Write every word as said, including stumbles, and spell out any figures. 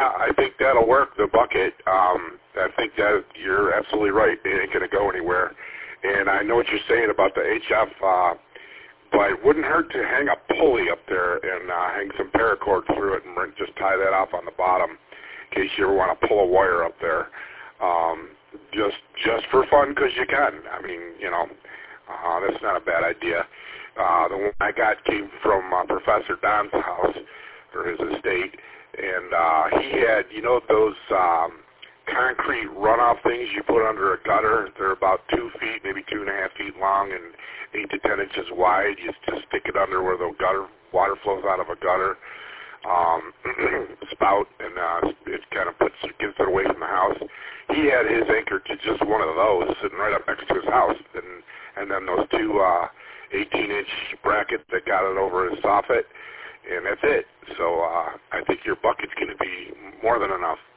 Yeah, I think that'll work, the bucket. Um, I think that you're absolutely right. It ain't going to go anywhere. And I know what you're saying about the H F, uh, but it wouldn't hurt to hang a pulley up there and uh, hang some paracord through it and just tie that off on the bottom in case you ever want to pull a wire up there. Um, just just for fun, because you can. I mean, you know, uh, that's not a bad idea. Uh, the one I got came from uh, Professor Don's house, or his estate, and uh, he had, you know, those um, concrete runoff things you put under a gutter. They're about two feet, maybe two and a half feet long, and eight to ten inches wide. You just stick it under where the gutter water flows out of a gutter um, spout, and uh, it kind of puts gets it away from the house. He had his anchored to just one of those sitting right up next to his house, and and then those two uh, eighteen inch brackets that got it over his soffit, and that's it. So uh, I think your bucket's going to be more than enough.